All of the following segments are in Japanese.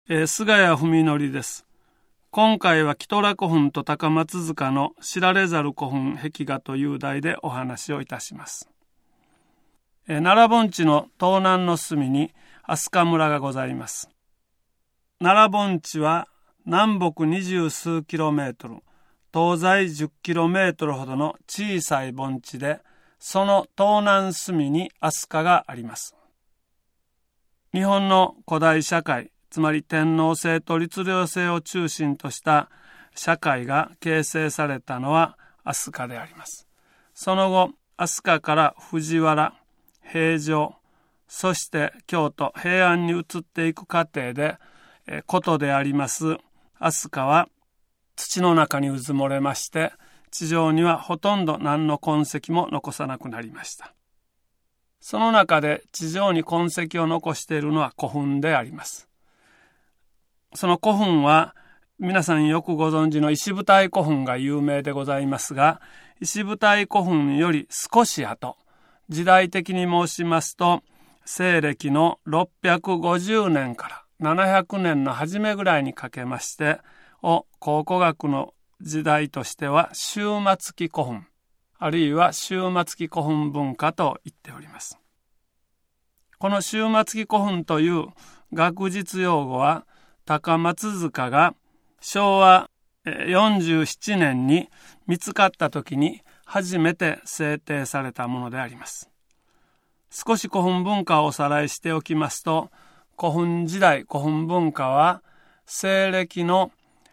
菅谷文則です。今回はキトラ古墳と高松塚の知られざる古墳壁画という題でお話をいたします。奈良盆地の東南の隅に飛鳥村がございます。奈良盆地は南北20数キロメートル、東西10キロメートルほどの小さい盆地で、その東南隅に飛鳥があります。日本の古代社会、つまり天皇制と律令制を中心とした社会が形成されたのは飛鳥であります。その後、飛鳥から藤原、平城、そして京都、平安に移っていく過程で、古都であります飛鳥は土の中にうずもれまして、地上にはほとんど何の痕跡も残さなくなりました。その中で地上に痕跡を残しているのは古墳であります。その古墳は皆さんよくご存知の石舞台古墳が有名でございますが、石舞台古墳より少し後、時代的に申しますと、西暦の650年から700年の初めぐらいにかけましてを考古学の時代としては終末期古墳、あるいは終末期古墳文化と言っております。この終末期古墳という学術用語は、高松塚が昭和47年に見つかった時に初めて制定されたものであります。少し古墳文化をおさらいしておきますと、古墳時代、古墳文化は西暦の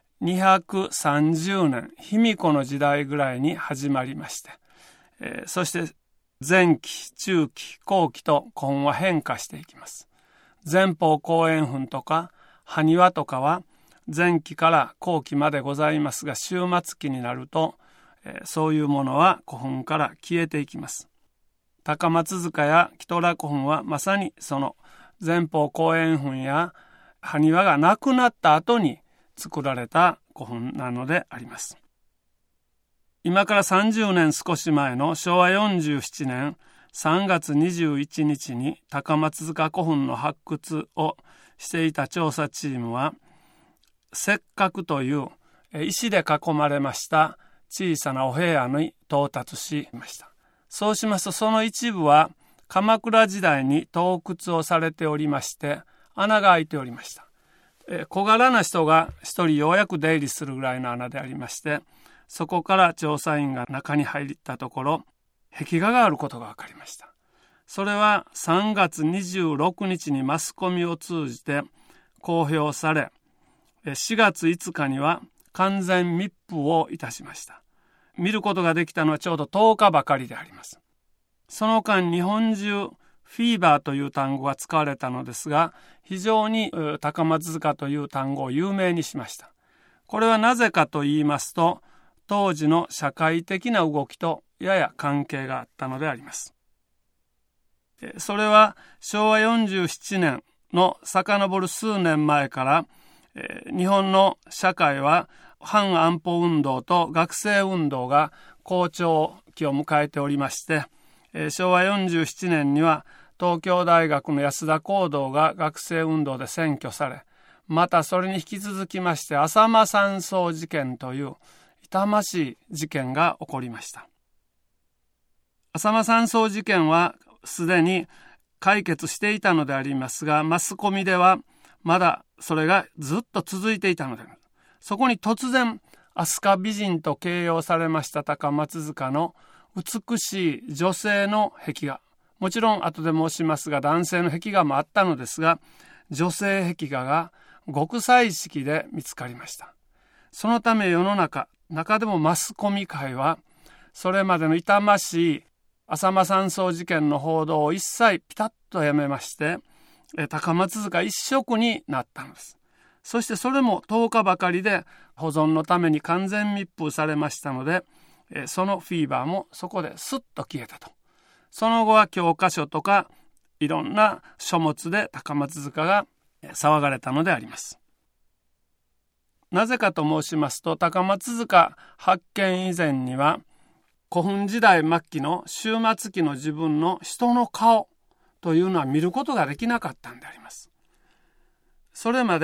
230年、卑弥呼の時代ぐらいに始まりまして、そして前期、中期、後期と古墳は変化していきます。前方後円墳とか埴輪とかは前期から後期までございますが、終末期になると、そういうものは古墳から消えていきます。高松塚やキトラ古墳はまさにその前方後円墳や埴輪がなくなった後に作られた古墳なのであります。今から30年少し前の昭和47年3月21日に高松塚古墳の発掘をしていた調査チームは、石閣という石で囲まれました小さなお部屋に到達しました。そうしますと、その一部は鎌倉時代に盗掘をされておりまして、穴が開いておりました。小柄な人が一人ようやく出入りするぐらいの穴でありまして、そこから調査員が中に入ったところ、壁画があることが分かりました。それは3月26日にマスコミを通じて公表され、4月5日には完全密封をいたしました。見ることができたのはちょうど10日ばかりであります。その間、日本中フィーバーという単語が使われたのですが、非常に高松塚という単語を有名にしました。これはなぜかと言いますと、当時の社会的な動きとやや関係があったのであります。それは昭和47年の遡る数年前から、日本の社会は反安保運動と学生運動が好調期を迎えておりまして、昭和47年には東京大学の安田講堂が学生運動で占拠され、またそれに引き続きまして浅間山荘事件という痛ましい事件が起こりました。浅間山荘事件はすでに解決していたのでありますが、マスコミではまだそれがずっと続いていたので、そこに突然飛鳥美人と形容されました高松塚の美しい女性の壁画、もちろん後で申しますが男性の壁画もあったのですが、女性壁画が極彩色で見つかりました。そのため世の中でもマスコミ界はそれまでの痛ましい浅間山荘事件の報道を一切ピタッとやめまして、高松塚一色になったのです。そしてそれも10日ばかりで保存のために完全密封されましたので、そのフィーバーもそこでスッと消えたと。その後は教科書とかいろんな書物で高松塚が騒がれたのであります。なぜかと申しますと、高松塚発見以前には古墳時代末期の終末期の自分の人の顔というのは見ることができなかったんであります。それまで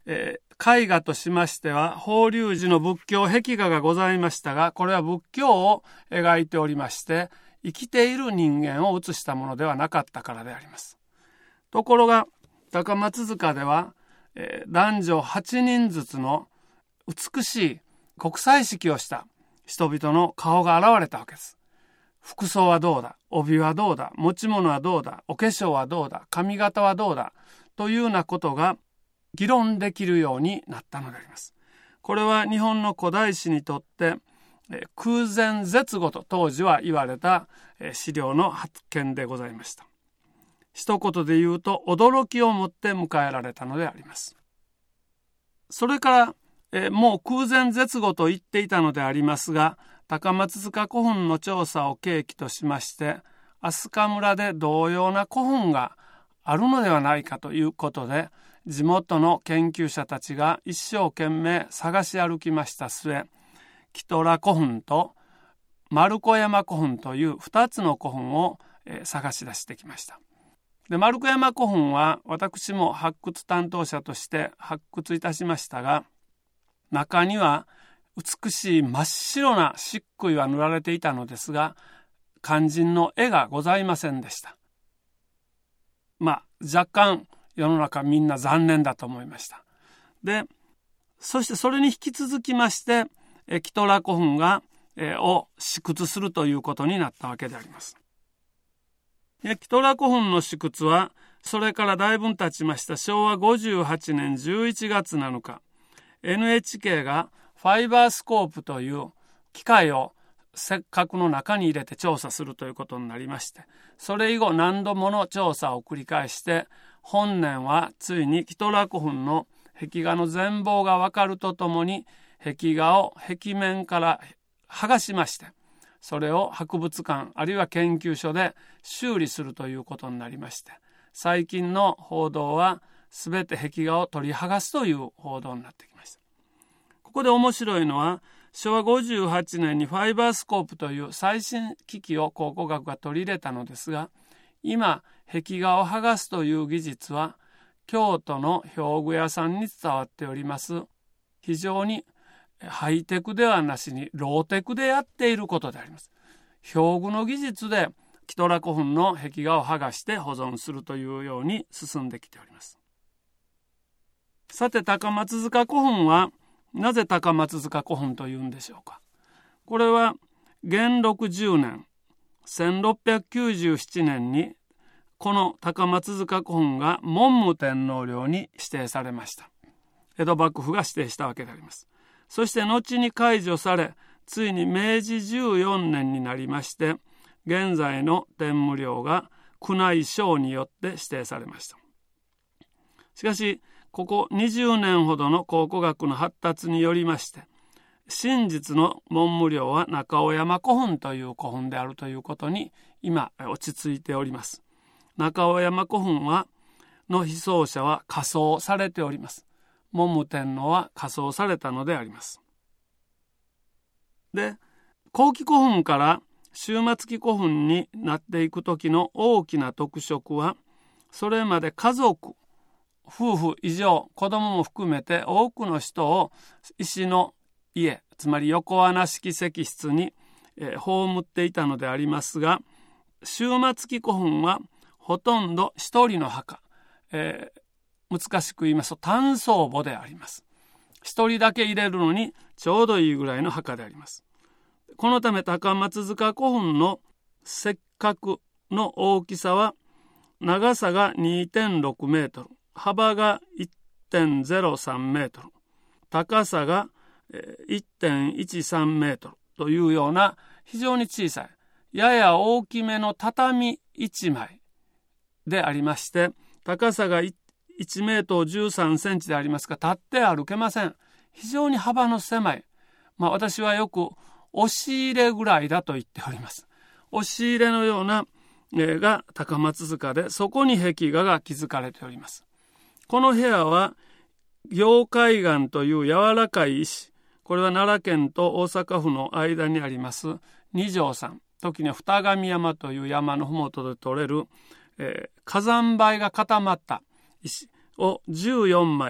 絵画としましては法隆寺の仏教壁画がございましたが、これは仏教を描いておりまして、生きている人間を写したものではなかったからであります。ところが高松塚では、男女8人ずつの美しい国際式をした人々の顔が現れたわけです。服装はどうだ、帯はどうだ、持ち物はどうだ、お化粧はどうだ、髪型はどうだというようなことが議論できるようになったのであります。これは日本の古代史にとって空前絶後と当時は言われた資料の発見でございました。一言で言うと驚きをもって迎えられたのであります。それからもう空前絶後と言っていたのでありますが、高松塚古墳の調査を契機としまして、飛鳥村で同様な古墳があるのではないかということで、地元の研究者たちが一生懸命探し歩きました末、キトラ古墳と丸子山古墳という2つの古墳を探し出してきました。で、丸子山古墳は私も発掘担当者として発掘いたしましたが、中には美しい真っ白な漆喰は塗られていたのですが、肝心の絵がございませんでした。若干世の中みんな残念だと思いました。で、そしてそれに引き続きましてキトラ古墳を試掘するということになったわけであります。キトラ古墳の試掘はそれからだいぶ経ちました昭和58年11月7日、NHK がファイバースコープという機械を石核の中に入れて調査するということになりまして、それ以後何度もの調査を繰り返して、本年はついにキトラ古墳の壁画の全貌がわかるとともに、壁画を壁面から剥がしまして、それを博物館あるいは研究所で修理するということになりまして、最近の報道はすべて壁画を取り剥がすという報道になってきました。ここで面白いのは、昭和58年にファイバースコープという最新機器を考古学が取り入れたのですが、今壁画を剥がすという技術は京都の表具屋さんに伝わっております、非常にハイテクではなしにローテクでやっていることであります。表具の技術でキトラ古墳の壁画を剥がして保存するというように進んできております。さて、高松塚古墳はなぜ高松塚古墳というんでしょうか。これは元禄10年1697年にこの高松塚古墳が文武天皇陵に指定されました。江戸幕府が指定したわけであります。そして後に解除され、ついに明治14年になりまして、現在の天武陵が宮内省によって指定されました。しかしここ20年ほどの考古学の発達によりまして、真実の文武陵は中尾山古墳という古墳であるということに今落ち着いております。中尾山古墳の被葬者は火葬されております。文武天皇は火葬されたのであります。で、後期古墳から終末期古墳になっていく時の大きな特色は、それまで家族、夫婦以上、子供も含めて多くの人を石の家、つまり横穴式石室に葬っていたのでありますが、終末期古墳はほとんど一人の墓、難しく言いますと単葬墓であります。一人だけ入れるのにちょうどいいぐらいの墓であります。このため高松塚古墳の石郭の大きさは長さが 2.6 メートル、幅が 1.03 メートル、高さが 1.13 メートルというような非常に小さい、やや大きめの畳1枚でありまして、高さが1メートル13センチでありますが、立って歩けません。非常に幅の狭い、私はよく押し入れぐらいだと言っております。押し入れのようなが高松塚で、そこに壁画が築かれております。この部屋は凝灰岩という柔らかい石、これは奈良県と大阪府の間にあります二条山、時には二神山という山のふもとで採れる、火山灰が固まった石を14枚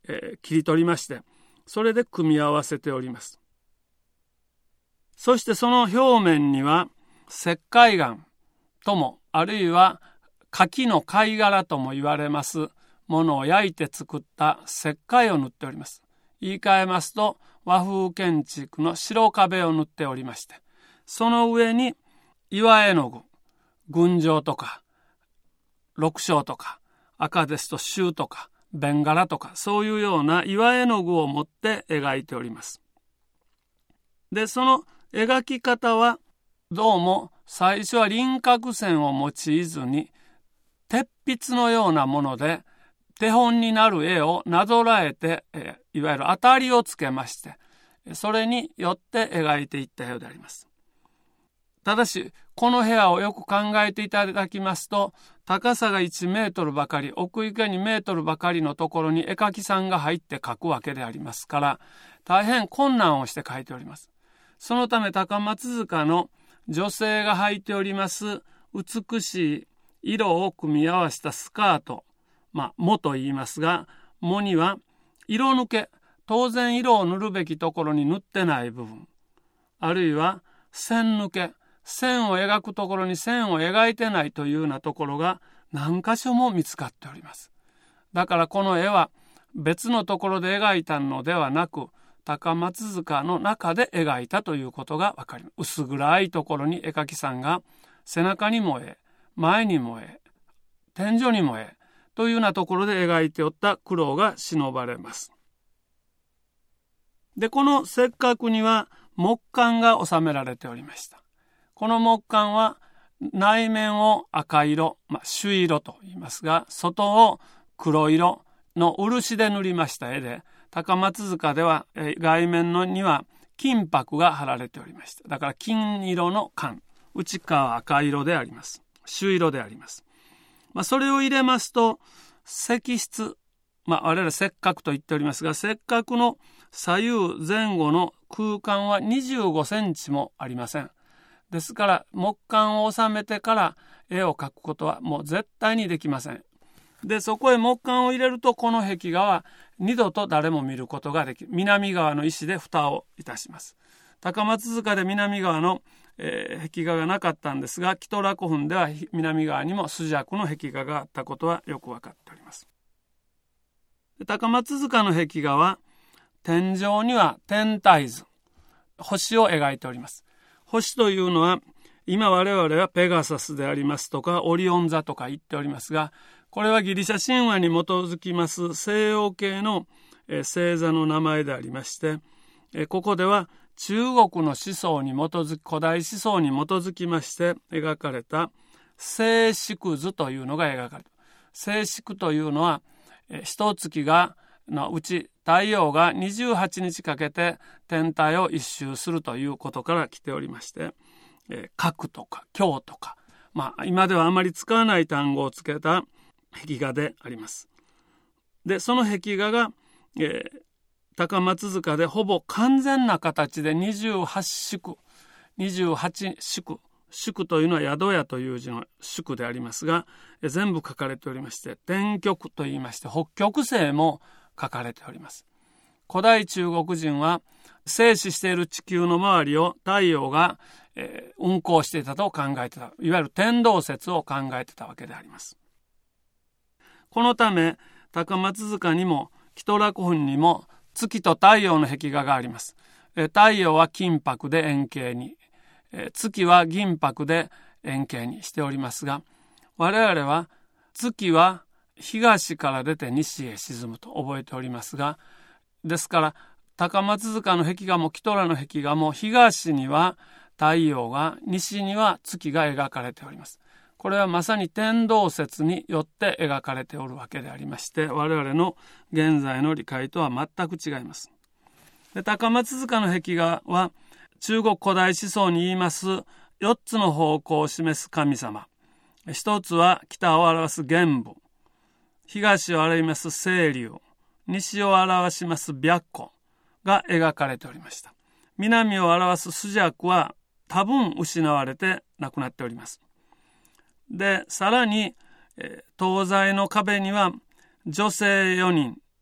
切り取りまして、それで組み合わせております。そしてその表面には石灰岩とも、あるいは柿の貝殻とも言われますものを焼いて作った石灰を塗っております。言い換えますと、和風建築の白壁を塗っておりまして、その上に岩絵の具、群青とか緑青とか、赤ですと朱とかベンガラとか、そういうような岩絵の具を持って描いております。で、その描き方はどうも最初は輪郭線を用いずに鉄筆のようなもので手本になる絵をなぞらえて、いわゆる当たりをつけまして、それによって描いていったようであります。ただしこの部屋をよく考えていただきますと、高さが1メートルばかり、奥行きが2メートルばかりのところに絵描きさんが入って描くわけでありますから、大変困難をして描いております。そのため高松塚の女性が履いております美しい色を組み合わせたスカート、藻と言いますが、藻には色抜け、当然色を塗るべきところに塗ってない部分、あるいは線抜け、線を描くところに線を描いてないというようなところが何箇所も見つかっております。だからこの絵は別のところで描いたのではなく、高松塚の中で描いたということがわかります。薄暗いところに絵描きさんが背中にも絵、前にも絵、天井にも絵というようなところで描いておった苦労が忍ばれます。で、この石閣には木簡が収められておりました。この木簡は内面を赤色、朱色と言いますが、外を黒色の漆で塗りました絵で、高松塚では外面のには金箔が貼られておりました。だから金色の簡、内側は赤色であります。朱色であります。それを入れますと石室、我々石閣と言っておりますが、石閣の左右前後の空間は25センチもありません。ですから木簡を収めてから絵を描くことはもう絶対にできません。で、そこへ木簡を入れると、この壁画は二度と誰も見ることができる。南側の石で蓋をいたします。高松塚で南側の、壁画がなかったんですが、キトラ古墳では南側にも朱雀の壁画があったことはよく分かっております。高松塚の壁画は天井には天体図、星を描いております。星というのは今我々はペガサスでありますとかオリオン座とか言っておりますが、これはギリシャ神話に基づきます西洋系の星座の名前でありまして、ここでは中国の思想に基づき、古代思想に基づきまして描かれた星宿図というのが描かれる。星宿というのは一月がのうち太陽が28日かけて天体を一周するということから来ておりまして、角とか鏡とか、今ではあまり使わない単語をつけた壁画であります。で、その壁画が、高松塚でほぼ完全な形で28宿、28宿、宿というのは宿屋という字の宿でありますが、全部書かれておりまして、天極といいまして北極星も書かれております。古代中国人は静止している地球の周りを太陽が、運行していたと考えていた、いわゆる天動説を考えていたわけであります。このため高松塚にもキトラ古墳にも月と太陽の壁画があります。太陽は金箔で円形に、月は銀箔で円形にしておりますが、我々は月は東から出て西へ沈むと覚えておりますが、ですから高松塚の壁画もキトラの壁画も東には太陽が、西には月が描かれております。これはまさに天動説によって描かれておるわけでありまして、我々の現在の理解とは全く違います。で、高松塚の壁画は中国古代思想に言います4つの方向を示す神様。一つは北を表す玄武、東を表します清流、西を表します白虎が描かれておりました。南を表す朱雀は多分失われてなくなっております。で、さらに東西の壁には女性4人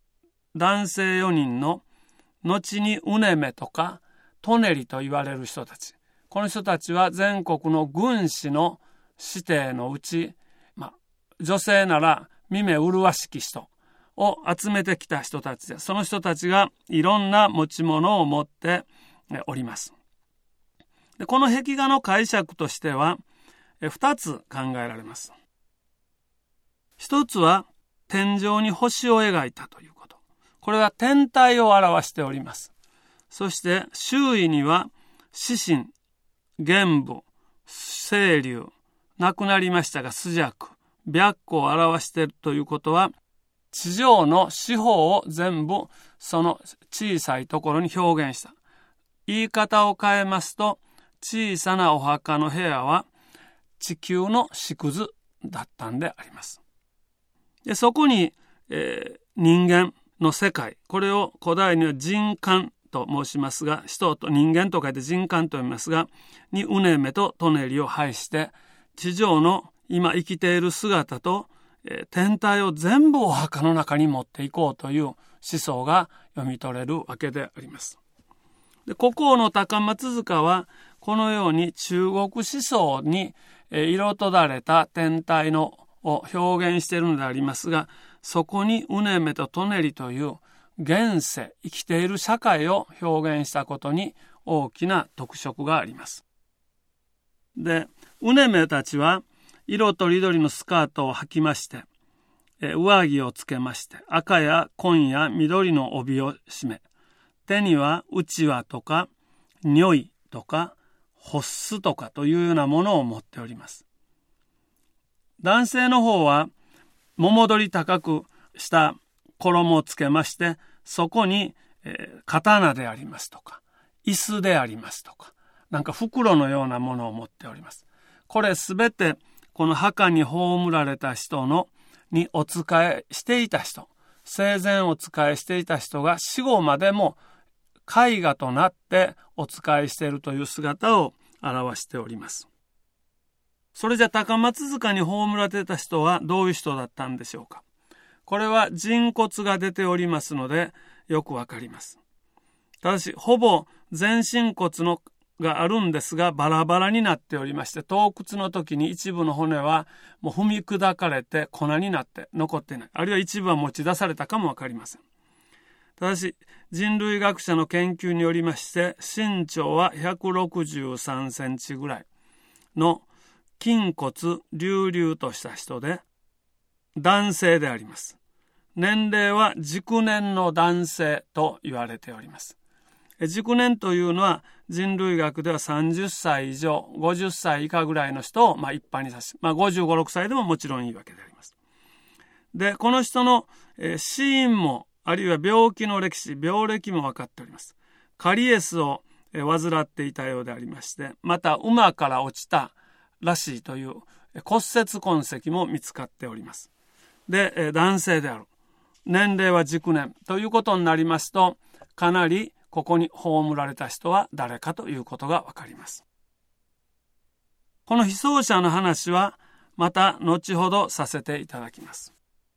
男性4人の後にウネメとかトネリと言われる人たち、この人たちは全国の軍師の子弟のうち、女性なら見目麗しき人を集めてきた人たちで、その人たちがいろんな持ち物を持っております。でこの壁画の解釈としては2つ考えられます。一つは天井に星を描いたということ。これは天体を表しております。そして周囲には四神、玄武、青龍、亡くなりましたが朱雀、白虎を表しているということは、地上の四方を全部その小さいところに表現した。言い方を変えますと、小さなお墓の部屋は地球の縮図だったんであります。でそこに、人間の世界、これを古代には人間と申しますが、人と人間と書いて人間と読みますが、にウネメとトネリを配して、地上の今生きている姿と、天体を全部お墓の中に持っていこうという思想が読み取れるわけであります。で国王の高松塚はこのように中国思想に色とだれた天体を表現しているのでありますが、そこにウネメとトネリという現世、生きている社会を表現したことに大きな特色があります。で、ウネメたちは色とりどりのスカートを履きまして、上着をつけまして、赤や紺や緑の帯を締め、手にはうちわとか如意とかホッスとかというようなものを持っております。男性の方は桃取り高くした衣をつけまして、そこに、刀でありますとか椅子でありますとか、なんか袋のようなものを持っております。これすべてこの墓に葬られた人にお仕えしていた人、生前お仕えしていた人が死後までも絵画となってお仕えしているという姿を表しております。それじゃ高松塚に葬られていた人はどういう人だったんでしょうか。これは人骨が出ておりますのでよくわかります。ただしほぼ全身骨があるんですがバラバラになっておりまして、盗掘の時に一部の骨はもう踏み砕かれて粉になって残っていない、あるいは一部は持ち出されたかもわかりません。ただし人類学者の研究によりまして、身長は163センチぐらいの筋骨隆々とした人で男性であります。年齢は熟年の男性と言われております。熟年というのは人類学では30歳以上50歳以下ぐらいの人を一般に指す、55、6歳でももちろんいいわけであります。でこの人の死因もあるいは病気の歴史、病歴も分かっております。カリエスを患っていたようでありまして、また馬から落ちたらしいという骨折痕跡も見つかっております。で男性である、年齢は熟年ということになりますと、かなりここに葬られた人は誰かということがわかります。この被葬者の話はまた後ほどさせていただきます。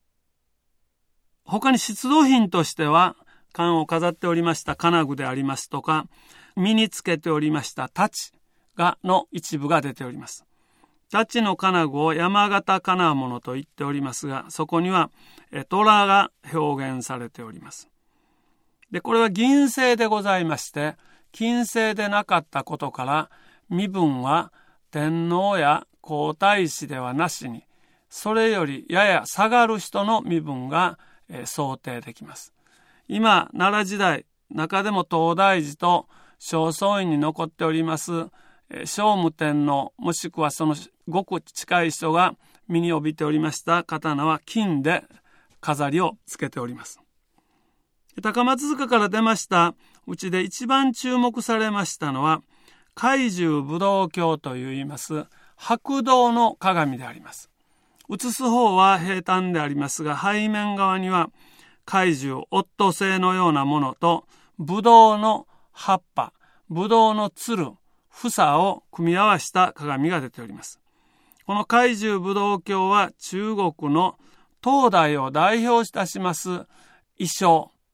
他に出土品としては冠を飾っておりました金具でありますとか、身につけておりました太刀の一部が出ております。太刀の金具を山形金物と言っておりますが、そこには虎が表現されております。でこれは銀製でございまして、金製でなかったことから身分は天皇や皇太子ではなしに、それよりやや下がる人の身分が想定できます。今奈良時代、中でも東大寺と正倉院に残っております聖武天皇、もしくはそのごく近い人が身に帯びておりました刀は金で飾りをつけております。高松塚から出ましたうちで一番注目されましたのは海中武道鏡といいます白銅の鏡であります。写す方は平坦でありますが、背面側には海中オットセイのようなものとブドウの葉っぱ、ブドウのつる、房を組み合わせた鏡が出ております。この海中武道鏡は中国の東大を代表いたします衣装、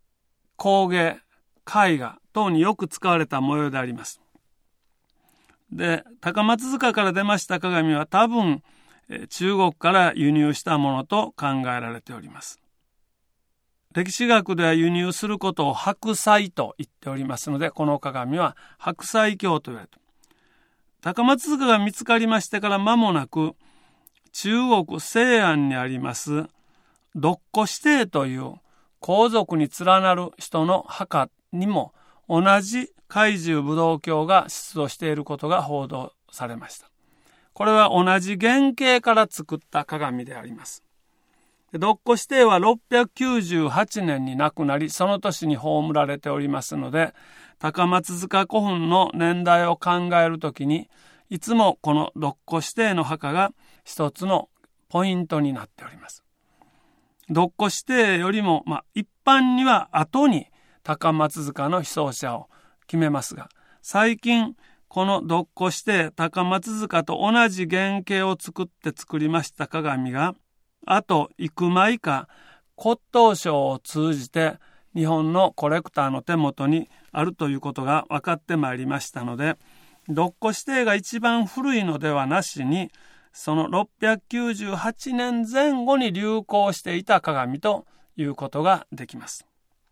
工芸、絵画等によく使われた模様であります。で、高松塚から出ました鏡は多分中国から輸入したものと考えられております。歴史学では輸入することを白彩と言っておりますので、この鏡は白彩鏡と言われている。高松塚が見つかりましてから間もなく、中国西安にあります独孤指定という皇族に連なる人の墓にも同じ海中武道鏡が出土していることが報道されました。これは同じ原型から作った鏡であります。独孤指定は698年に亡くなり、その年に葬られておりますので、高松塚古墳の年代を考えるときに、いつもこの独孤指定の墓が一つのポイントになっております。独孤指定よりも、一般には後に高松塚の被葬者を決めますが、最近この独孤指定高松塚と同じ原型を作りました鏡が、あと幾枚か骨董商を通じて日本のコレクターの手元にあるということが分かってまいりましたので、独孤指定が一番古いのではなしに、その698年前後に流行していた鏡ということができます。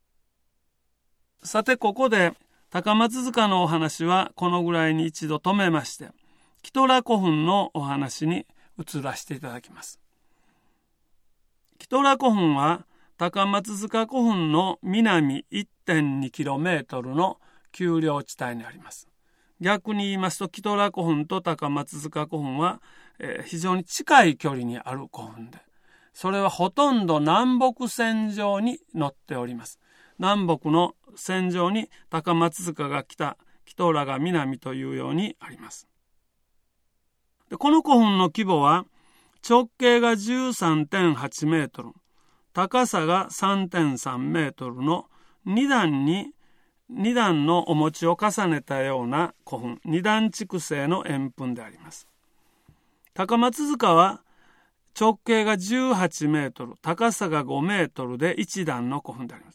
さて、ここで高松塚のお話はこのぐらいに一度止めまして、キトラ古墳のお話に移らせていただきます。キトラ古墳は高松塚古墳の南 1.2km の丘陵地帯にあります。逆に言いますと、キトラ古墳と高松塚古墳は、非常に近い距離にある古墳で、それはほとんど南北線上に載っております。南北の線上に高松塚が北、キトラが南というようにあります。で、この古墳の規模は直径が 13.8 メートル、高さが 3.3 メートルの2段のお餅を重ねたような古墳、2段築成の円墳であります。高松塚は直径が18メートル、高さが5メートルで1段の古墳であります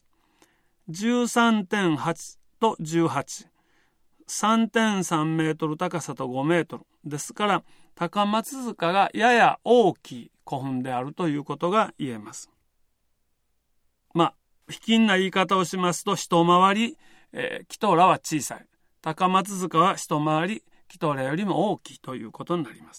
。13.8 と18、3.3 メートル高さと5メートルですから、高松塚がやや大きい古墳であるということが言えます。卑近な言い方をしますと、一回りキトラは小さい、高松塚は一回りキトラよりも大きいということになります。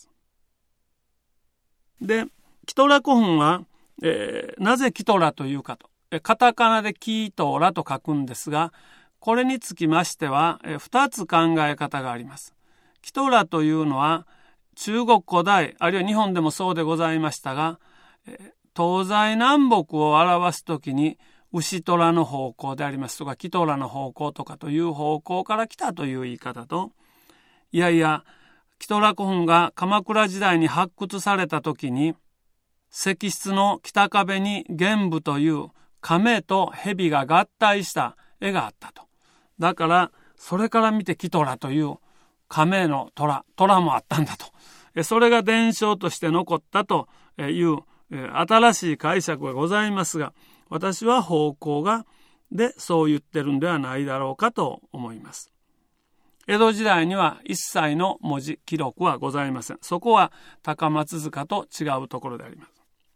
で、キトラ古墳は、なぜキトラというかと、カタカナでキトラと書くんですが、これにつきましては2つ考え方があります。キトラというのは中国古代、あるいは日本でもそうでございましたが、東西南北を表すときに牛虎の方向でありますとか、キトラの方向とかという方向から来たという言い方と、いやいや、キトラ古墳が鎌倉時代に発掘されたときに、石室の北壁に玄武という亀と蛇が合体した絵があったと。だからそれから見てキトラという亀の虎もあったんだと。それが伝承として残ったという新しい解釈がございますが、私は方向でそう言ってるんではないだろうかと思います。江戸時代には一切の文字記録はございません。そこは高松塚と違うところであります。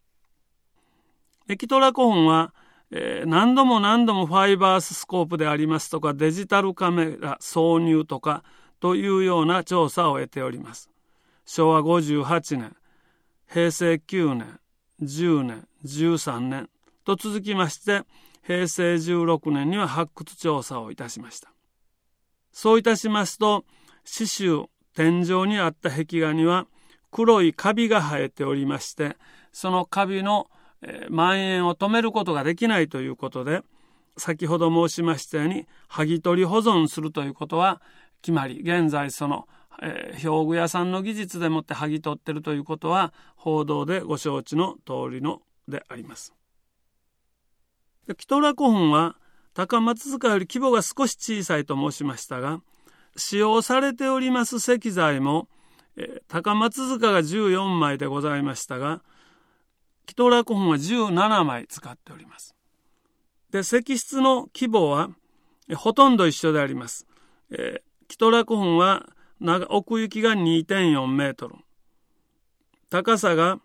キトラ古墳は何度もファイバースコープでありますとか、デジタルカメラ挿入とかというような調査を得ております。昭和58年、平成9年、10年、13年と続きまして、平成16年には発掘調査をいたしました。そういたしますと、四周天井にあった壁画には黒いカビが生えておりまして、そのカビの蔓延を止めることができないということで、先ほど申しましたように剥ぎ取り保存するということは決まり、現在その表具屋さんの技術でもって剥ぎ取っているということは報道でご承知の通りのであります。キトラ古墳は高松塚より規模が少し小さいと申しましたが、使用されております石材も高松塚が14枚でございましたが、キトラ古墳は17枚使っております。 で、石室の規模はほとんど一緒であります。キトラ古墳は奥行きが 2.4 メートル、高さが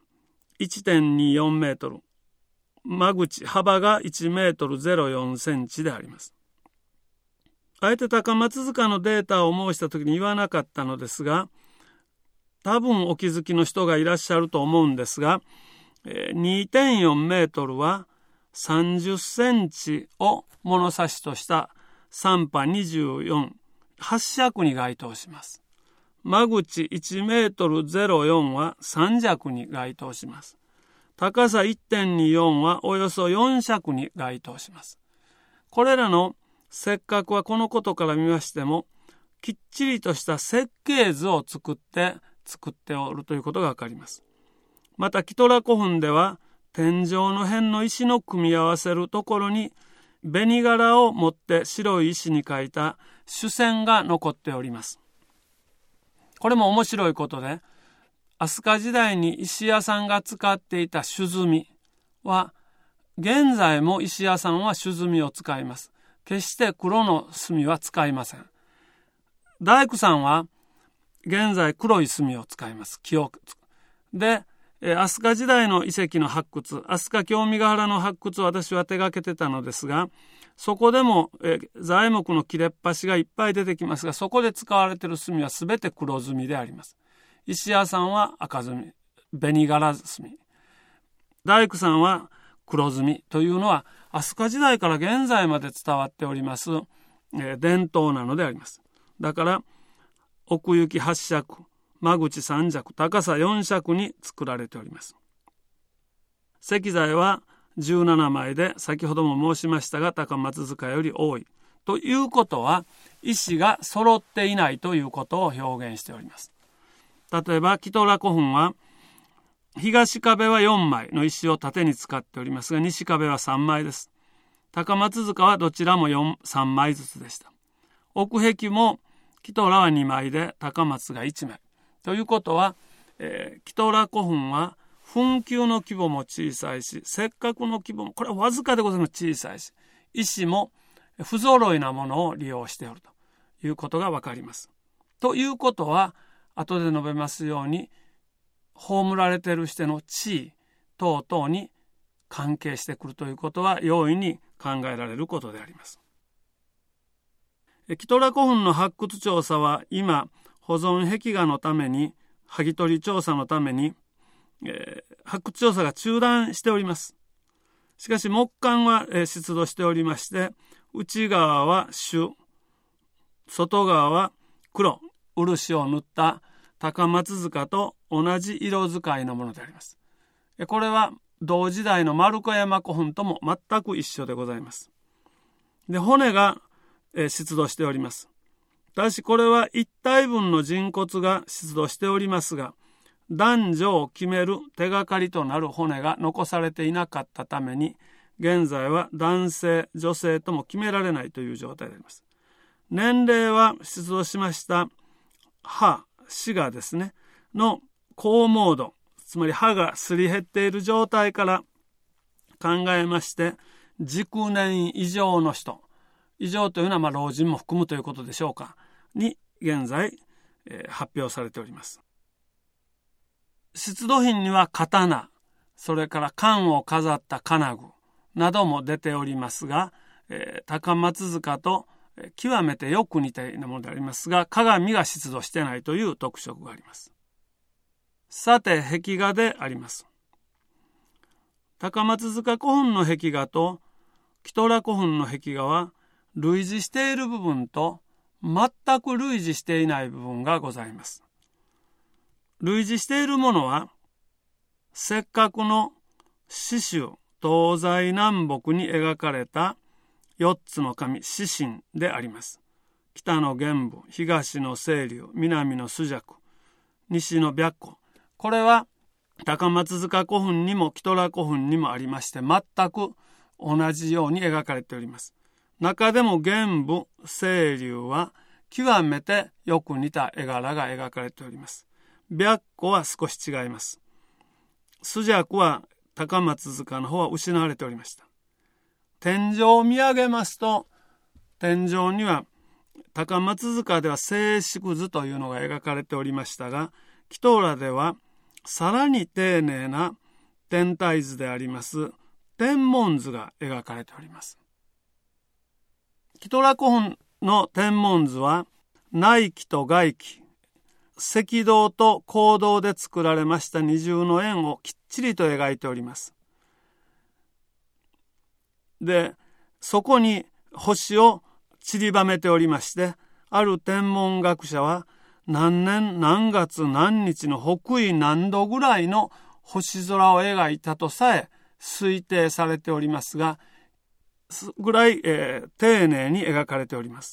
1.24 メートル、間口幅が1メートル04センチであります。あえて高松塚のデータを申した時に言わなかったのですが、多分お気づきの人がいらっしゃると思うんですが、2.4 メートルは30センチを物差しとした3波24、8尺に該当します。間口1メートル04は3尺に該当します。高さ 1.24 はおよそ4尺に該当します。これらの石角はこのことから見ましても、きっちりとした設計図を作っておるということがわかります。またキトラ古墳では天井の辺の石の組み合わせるところに紅柄を持って白い石に描いた主線が残っております。これも面白いことで、飛鳥時代に石屋さんが使っていた朱墨は現在も石屋さんは朱墨を使います。決して黒の墨は使いません。大工さんは現在黒い墨を使います。で、飛鳥時代の遺跡の発掘、飛鳥興味ヶ原の発掘を私は手がけてたのですが、そこでも材木の切れっ端がいっぱい出てきますが、そこで使われている墨はすべて黒墨であります。石屋さんは赤墨、紅柄墨、大工さんは黒墨というのは飛鳥時代から現在まで伝わっております伝統なのであります。だから奥行き8尺、間口3尺、高さ4尺に作られております。石材は17枚で、先ほども申しましたが高松塚より多いということは、石が揃っていないということを表現しております。例えばキトラ古墳は東壁は4枚の石を縦に使っておりますが、西壁は3枚です。高松塚はどちらも3枚ずつでした。奥壁もキトラは2枚で高松が1枚ということは、キトラ古墳は墳丘の規模も小さいし、石角の規模もこれはわずかでございます。小さいし、石も不揃いなものを利用しておるということがわかります。ということは、後で述べますように、葬られている人の地位等々に関係してくるということは容易に考えられることであります。キトラ古墳の発掘調査は今保存壁画のために、剥ぎ取り調査のために、発掘調査が中断しております。しかし木簡は、出土しておりまして、内側は朱、外側は黒、漆を塗った高松塚と同じ色使いのものであります。これは同時代の丸子山古墳とも全く一緒でございます。で、骨が出土しております。ただしこれは1体分の人骨が出土しておりますが、男女を決める手がかりとなる骨が残されていなかったために、現在は男性女性とも決められないという状態であります。年齢は出土しました歯、歯がですねの高毛度、つまり歯がすり減っている状態から考えまして、熟年以上の人、以上というのは老人も含むということでしょうか、に現在、発表されております。出土品には刀、それから冠を飾った金具なども出ておりますが、高松塚と極めてよく似たようなものでありますが、鏡が出土してないという特色があります。さて、壁画であります。高松塚古墳の壁画とキトラ古墳の壁画は類似している部分と全く類似していない部分がございます。類似しているものは、石角の四周、東西南北に描かれた4つの神、四神であります。北の玄武、東の清流、南の朱雀、西の白虎。これは高松塚古墳にもキトラ古墳にもありまして、全く同じように描かれております。中でも玄武、清流は極めてよく似た絵柄が描かれております。白虎は少し違います。朱雀は高松塚の方は失われておりました。 天井を見上げますと、天井には高松塚では静粛図というのが描かれておりましたが、キトーラではさらに丁寧な天体図であります天文図が描かれております。キトーラ古墳の天文図は内基と外基、赤道と黄道で作られました二重の円をきっちりと描いております。で、そこに星を散りばめておりまして、ある天文学者は何年何月何日の北緯何度ぐらいの星空を描いたとさえ推定されておりますが、ぐらい、丁寧に描かれております。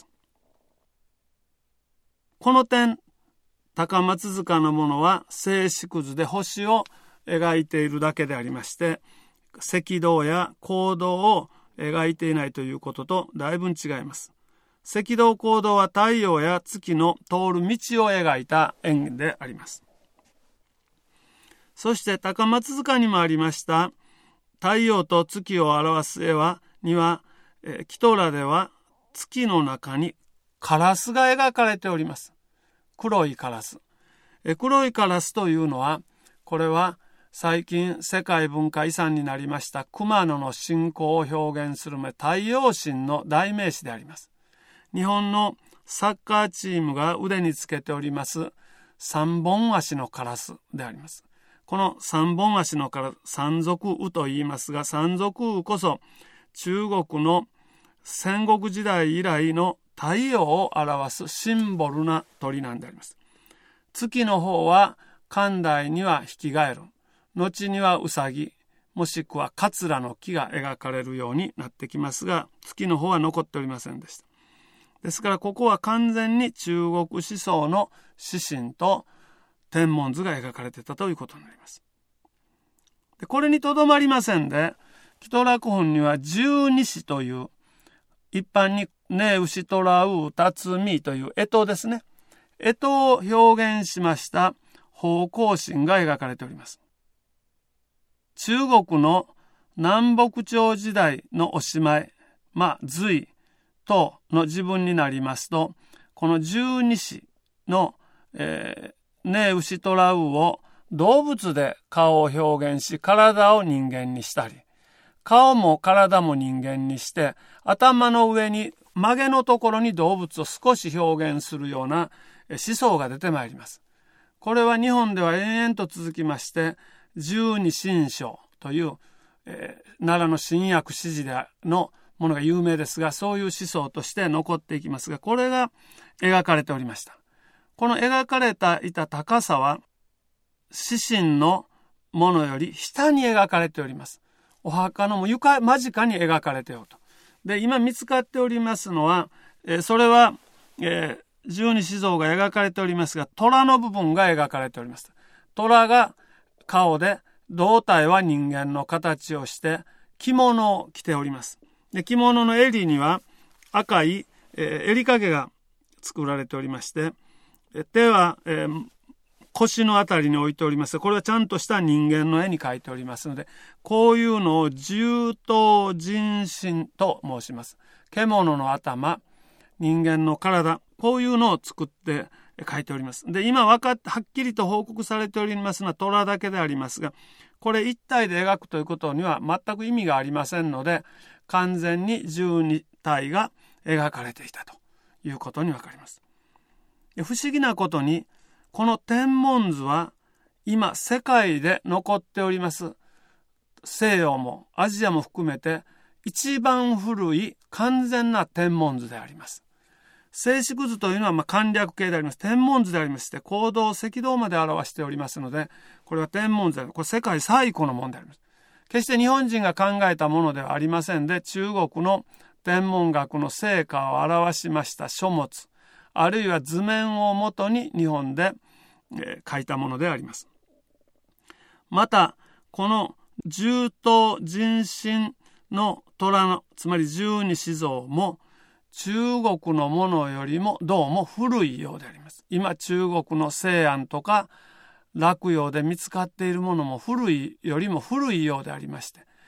この点、高松塚のものは静粛図で星を描いているだけでありまして、赤道や黄道を描いていないということとだいぶ違います。赤道黄道は太陽や月の通る道を描いた円であります。そして高松塚にもありました太陽と月を表す絵には、キトーラでは月の中にカラスが描かれております。黒いカラス。黒いカラスというのは、これは最近世界文化遺産になりました熊野の信仰を表現する太陽神の代名詞であります。日本のサッカーチームが腕につけております三本足のカラスであります。この三本足のカラス、三足羽と言いますが、三足羽こそ中国の戦国時代以来の太陽を表すシンボルな鳥なんであります。月の方は漢代にはヒキガエル、後にはウサギ、もしくはカツラの木が描かれるようになってきますが、月の方は残っておりませんでした。ですからここは完全に中国思想の指針と天文図が描かれていたということになります。で、これにとどまりませんで、キトーラ古墳には十二支という一般にねうしとらうたつみという干支ですね。干支を表現しました方向神が描かれております。中国の南北朝時代のおしまい、隋等の時分になりますと、この十二支の、ねうしとらうを動物で顔を表現し、体を人間にしたり、顔も体も人間にして、頭の上に曲げのところに動物を少し表現するような思想が出てまいります。これは日本では延々と続きまして、十二神将という、奈良の新薬支持のものが有名ですが、そういう思想として残っていきますが、これが描かれておりました。この描かれていた高さは、指針のものより下に描かれております。お墓の床間近に描かれておると。で、今見つかっておりますのは、それは、十二支像が描かれておりますが、虎の部分が描かれております。虎が顔で、胴体は人間の形をして着物を着ております。で、着物の襟には赤い、襟掛けが作られておりまして、手は、腰のあたりに置いております。これはちゃんとした人間の絵に描いておりますので、こういうのを獣頭人身と申します。獣の頭、人間の体、こういうのを作って描いております。で、今はっきりと報告されておりますのは虎だけでありますが、これ一体で描くということには全く意味がありませんので、完全に12体が描かれていたということにわかります。不思議なことに、この天文図は今世界で残っております西洋もアジアも含めて一番古い完全な天文図であります。静粛図というのは簡略形であります。天文図でありまして、黄道赤道まで表しておりますので、これは天文図である。これ世界最古のものであります。決して日本人が考えたものではありませんで、中国の天文学の成果を表しました書物、あるいは図面をもとに日本で、書いたものであります。また、この獣頭人身の虎の、つまり十二支像も中国のものよりもどうも古いようであります。今中国の西安とか洛陽で見つかっているものも古いよりも古いようでありまして、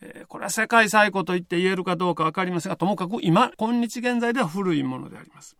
これは世界最古と言って言えるかどうか分かりませんが、ともかく今日現在では古いものであります。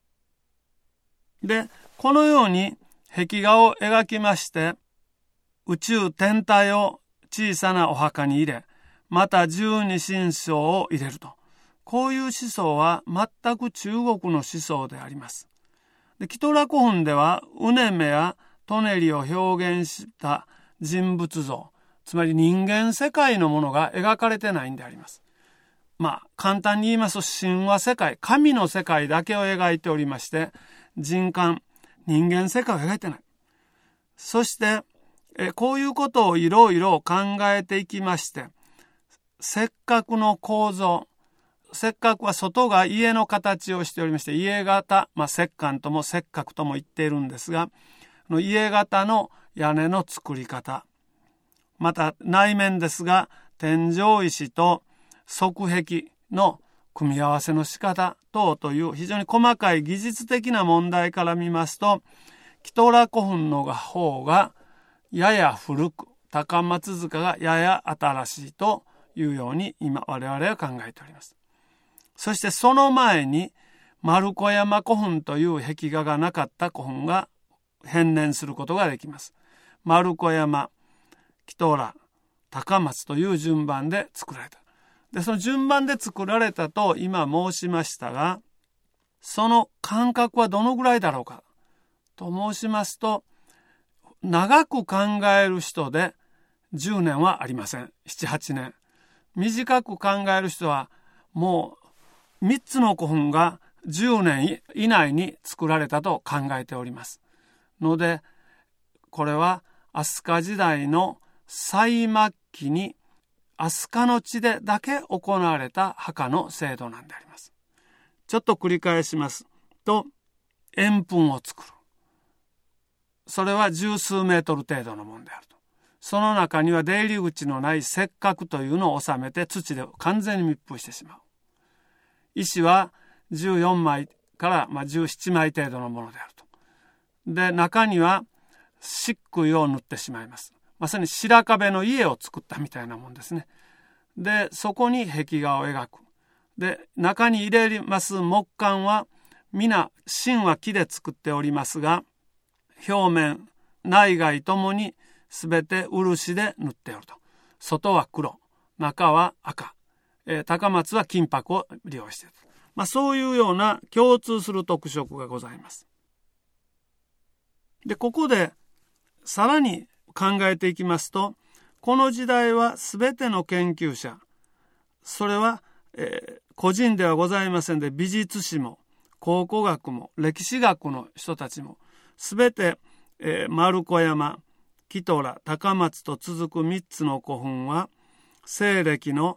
で、このように壁画を描きまして、宇宙天体を小さなお墓に入れ、また十二神将を入れると。こういう思想は全く中国の思想であります。で、キトラ古墳ではウネメやトネリを表現した人物像、つまり人間世界のものが描かれてないんであります。簡単に言いますと、神話世界、神の世界だけを描いておりまして、人間世界を描いてない。そしてこういうことをいろいろ考えていきまして、石郭の構造、石郭は外が家の形をしておりまして、家型、石棺とも石郭とも言っているんですが、家型の屋根の作り方、また内面ですが、天井石と側壁の組み合わせの仕方等という非常に細かい技術的な問題から見ますと、キトラ古墳の方がやや古く、高松塚がやや新しいというように今我々は考えております。そしてその前に丸子山古墳という壁画がなかった古墳が変遷することができます。丸子山、キトラ、高松という順番で作られた。で、その順番で作られたと今申しましたが、その間隔はどのぐらいだろうかと申しますと、長く考える人で10年はありません。7、8年。短く考える人はもう3つの古墳が10年以内に作られたと考えておりますので、これは飛鳥時代の最末期に飛鳥の地でだけ行われた墓の制度なんであります。ちょっと繰り返しますと、円墳を作る。それは十数メートル程度のものであると。その中には出入り口のない石郭というのを収めて土で完全に密封してしまう。石は14枚から17枚程度のものであると。で、中には漆喰を塗ってしまいます。まさに白壁の家を作ったみたいなもんですね。で、そこに壁画を描く。で、中に入れます木棺は皆芯は木で作っておりますが、表面内外ともにすべて漆で塗っておると。外は黒、中は赤、高松は金箔を利用している。そういうような共通する特色がございます。で、ここでさらに考えていきますと、この時代はすべての研究者、それは、個人ではございませんで、美術史も考古学も歴史学の人たちもすべて、丸子山、キトラ、高松と続く3つの古墳は西暦の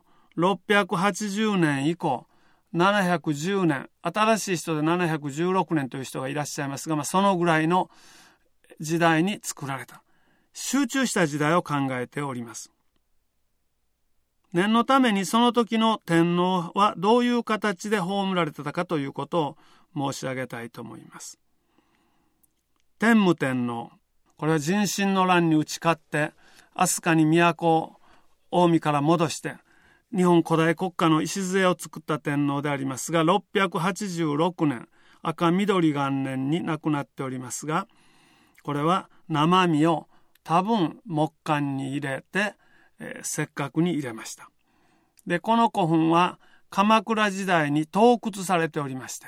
680年以降710年、新しい人で716年という人がいらっしゃいますが、そのぐらいの時代に作られた、集中した時代を考えております。念のためにその時の天皇はどういう形で葬られたかということを申し上げたいと思います。天武天皇、これは人心の乱に打ち勝って飛鳥に都を近江から戻して日本古代国家の礎を作った天皇でありますが、686年赤緑元年に亡くなっておりますが、これは生身を多分木棺に入れて、石郭に入れました。で、この古墳は鎌倉時代に盗掘されておりまして、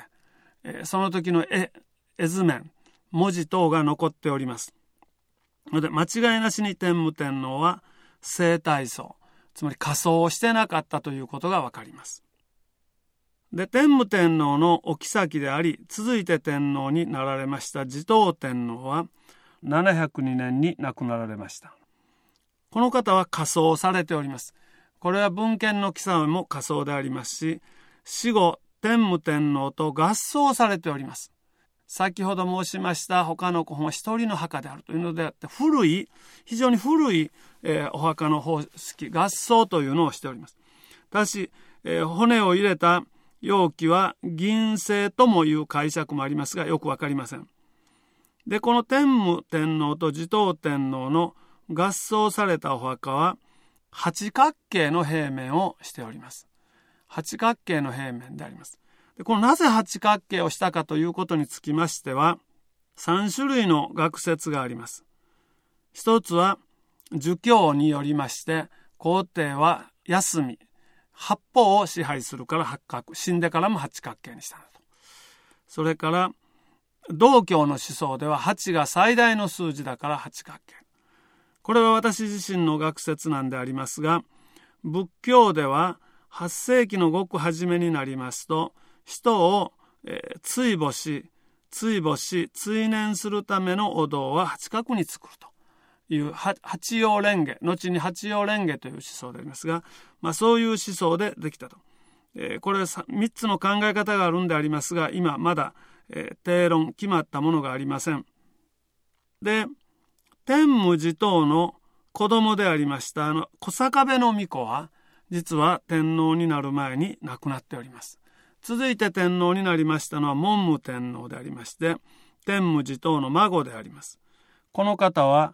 その時の絵図面、文字等が残っております。ので間違いなしに天武天皇は正体葬、つまり火葬をしてなかったということがわかります。で、天武天皇のお妃であり、続いて天皇になられました持統天皇は702年に亡くなられました。この方は火葬されております。これは文献の記載も火葬でありますし、死後天武天皇と合葬されております。先ほど申しました他の古墳は一人の墓であるというのであって、非常に古い、お墓の方式、合葬というのをしております。ただし、骨を入れた容器は銀製ともいう解釈もありますが、よくわかりません。で、この天武天皇と持統天皇の合葬されたお墓は八角形の平面をしております。八角形の平面であります。でこのなぜ八角形をしたかということにつきましては、3種類の学説があります。一つは儒教によりまして、皇帝は休み、八方を支配するから八角、死んでからも八角形にしたのと。それから道教の思想では8が最大の数字だから八角形。これは私自身の学説なんでありますが、仏教では8世紀のごく初めになりますと、人を追慕し追念するためのお堂は八角に作るという八葉蓮華、後に八葉蓮華という思想でありますが、そういう思想でできたと。これ3つの考え方があるんでありますが、今まだ定論決まったものがありません。で、天武持統の子供でありました小坂部の巫女は、実は天皇になる前に亡くなっております。続いて天皇になりましたのは文武天皇でありまして、天武持統の孫であります。この方は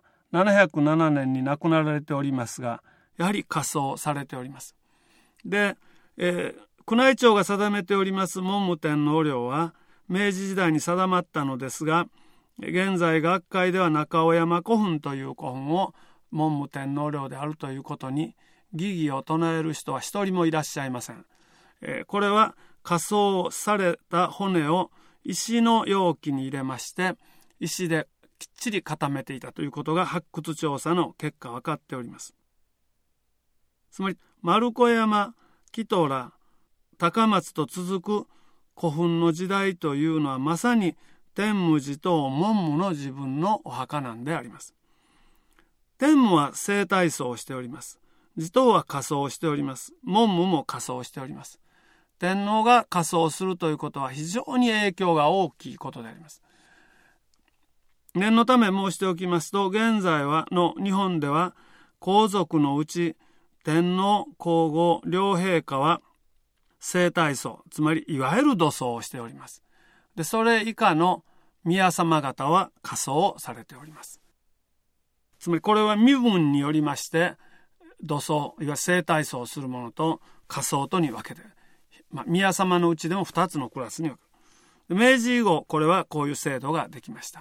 707年に亡くなられておりますが、やはり火葬されております。で、宮内庁が定めております文武天皇陵は明治時代に定まったのですが、現在学会では中尾山古墳という古墳を文武天皇陵であるということに疑義を唱える人は一人もいらっしゃいません。これは火葬された骨を石の容器に入れまして、石できっちり固めていたということが発掘調査の結果分かっております。つまり丸子山、木戸良、高松と続く古墳の時代というのは、まさに天武持統文武の自分のお墓なんであります。天武は生体葬をしております。持統は火葬をしております。文武も火葬をしております。天皇が火葬するということは非常に影響が大きいことであります。念のため申しておきますと、現在の日本では皇族のうち天皇皇后両陛下は生体葬、つまりいわゆる土葬をしております。でそれ以下の宮様方は火葬をされております。つまりこれは身分によりまして土葬、いわゆる生体葬をするものと火葬とに分けて、宮様のうちでも2つのクラスに分ける。明治以後これはこういう制度ができました。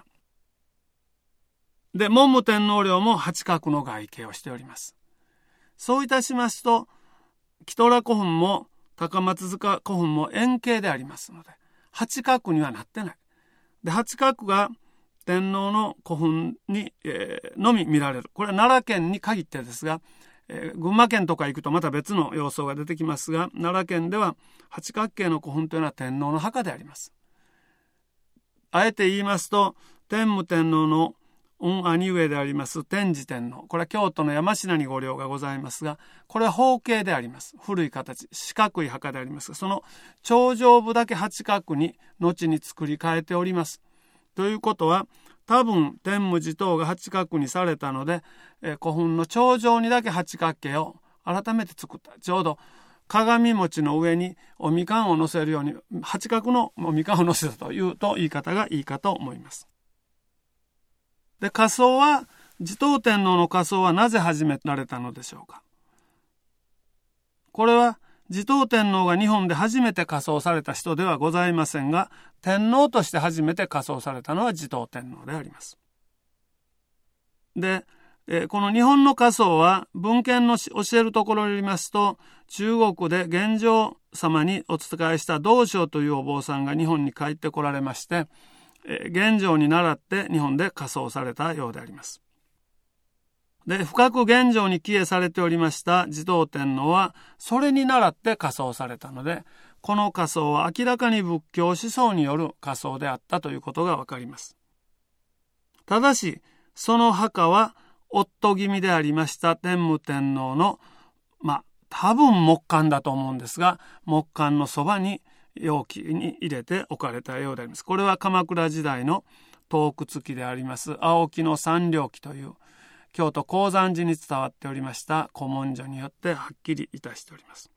で文武天皇陵も八角の外形をしております。そういたしますと、木戸良古墳も高松塚古墳も円形でありますので八角にはなってない。で八角が天皇の古墳に、のみ見られる。これは奈良県に限ってですが、群馬県とか行くとまた別の様相が出てきますが、奈良県では八角形の古墳というのは天皇の墓であります。あえて言いますと、天武天皇の御兄上であります天智天皇、これは京都の山科に御陵がございますが、これは方形であります。古い形、四角い墓でありますが、その頂上部だけ八角に後に作り変えております。ということは、多分天武持統が八角にされたので、古墳の頂上にだけ八角形を改めて作った。ちょうど鏡餅の上におみかんを乗せるように八角のおみかんを乗せたというと言い方がいいかと思います。で火葬は、持統天皇の火葬はなぜ始められたのでしょうか。これは持統天皇が日本で初めて火葬された人ではございませんが、天皇として初めて火葬されたのは持統天皇であります。で、この日本の火葬は文献の教えるところによりますと、中国で玄奘様にお仕えした道昭というお坊さんが日本に帰ってこられまして、玄奘に倣って日本で火葬されたようであります。で深く玄奘に帰依されておりました持統天皇はそれに倣って火葬されたので、この火葬は明らかに仏教思想による火葬であったということがわかります。ただしその墓は夫君でありました天武天皇の多分木棺だと思うんですが、木棺のそばに容器に入れて置かれたようであります。これは鎌倉時代の洞窟記であります青木の三両記という京都高山寺に伝わっておりました古文書によってはっきりいたしております。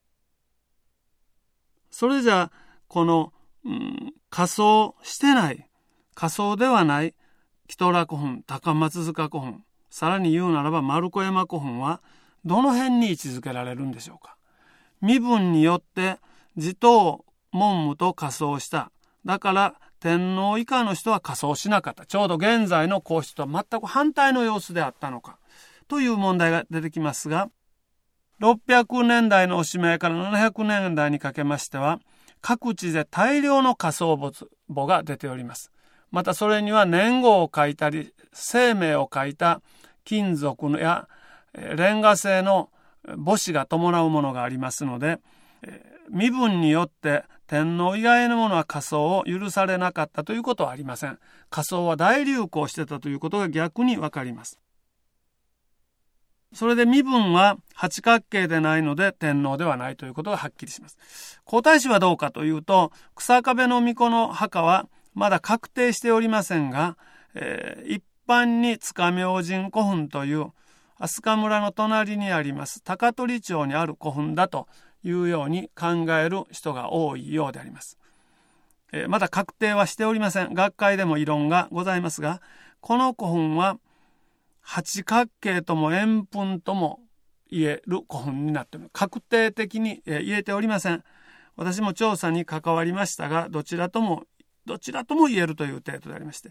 それじゃあこの、火葬してない、火葬ではない木戸良古墳、高松塚古墳、さらに言うならば丸子山古墳はどの辺に位置づけられるんでしょうか。身分によって持統文武と仮装した。だから天皇以下の人は仮装しなかった。ちょうど現在の皇室とは全く反対の様子であったのかという問題が出てきますが、600年代のおしまいから700年代にかけましては、各地で大量の仮装簿が出ております。またそれには年号を書いたり、生命を書いた金属やレンガ製の母子が伴うものがありますので、身分によって天皇以外のものは仮装を許されなかったということはありません。仮装は大流行してたということが逆にわかります。それで身分は八角形でないので天皇ではないということがはっきりします。皇太子はどうかというと、草壁の巫女の墓はまだ確定しておりませんが、一般に塚明神古墳という飛鳥村の隣にあります高取町にある古墳だというように考える人が多いようであります。まだ確定はしておりません。学会でも異論がございますが、この古墳は八角形とも円墳とも言える古墳になっている。確定的に言えておりません。私も調査に関わりましたが、どちらとも言えるという程度でありまして、